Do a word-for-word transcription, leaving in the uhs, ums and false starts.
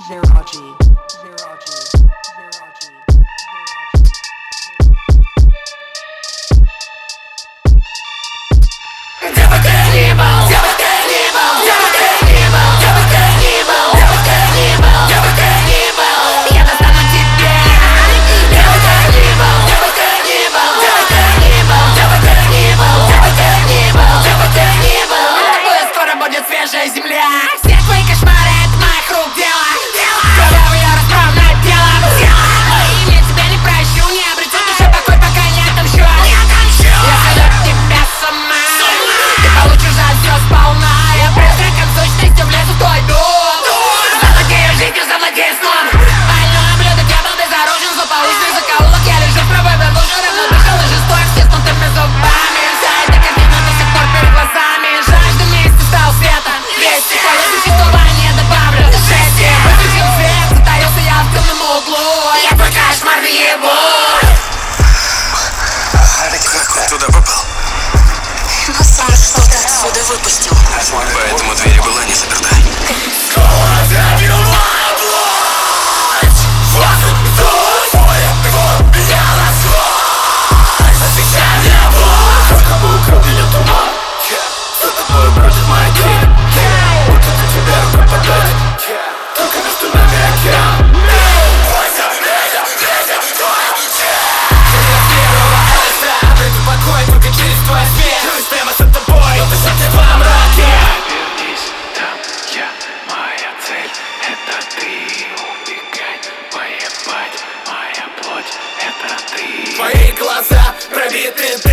Zerachi. Zerachi. Свежая земля. Все твои кошмары — это моих рук дело. Кровавый я расправляю телом. И я тебя не прощу. Не обретет душа покой, пока не отомщу. Я сойду тебя с ума. Ты получишь за все сполна. Я призраком сущностью влезу в твой дом. Завладею жизнью, завладею сном. Больной ублюдок, я был безоружен. Злополучный закоулок, я лежу в правой белужи. Равнодушен и жесток, с стиснутыми зубами. Вся эта картина до сих пор перед глазами. Жажда мести стал светом. Вести поле существования добавлю шествие. Выключил свет, затаился я в темном углу. Я твой кошмар наяву. Как он туда попал? Но сам что-то отсюда выпустил. Поэтому дверь была не заперта. Твои глаза пробиты